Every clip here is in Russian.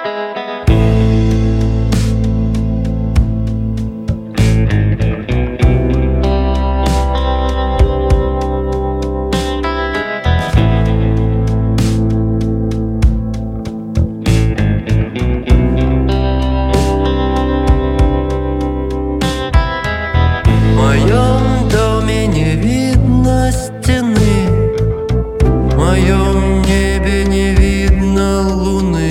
В моем доме не видно стены, в моем небе не видно луны.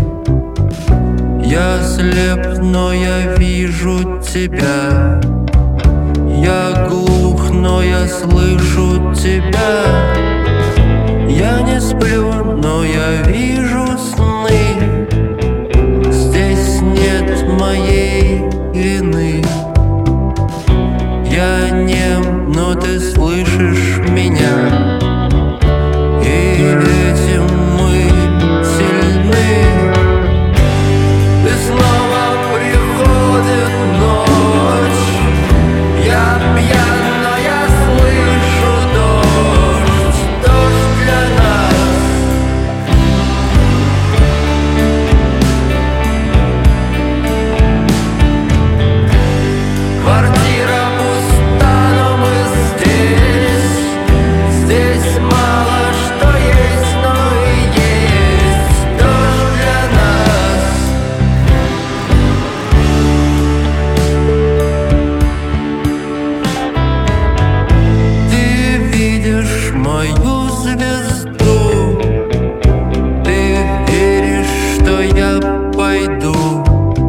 Я слеп, но я вижу тебя. Я глух, но я слышу тебя. Я не сплю, но я вижу сны. Здесь нет моей вины. Я нем, но ты слышишь меня, и этим мы сильны. И снова приходит ночь. Я пьян, но я слышу дождь. Дождь для нас. Квартира пуста, но мы здесь. Здесь мало что есть, но и есть дождь для нас. Ты видишь мою звезду. Ты веришь, что я пойду.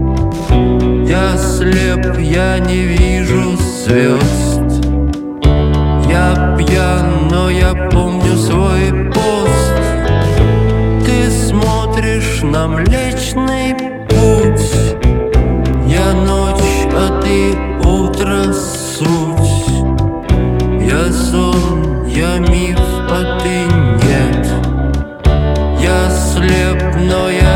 Я слеп, я не вижу звезд. Я пьян, но я помню свой пост. Ты смотришь на Млечный Путь. Я ночь, а ты утро суть. Я сон, я миф, а ты нет. Я слеп, но я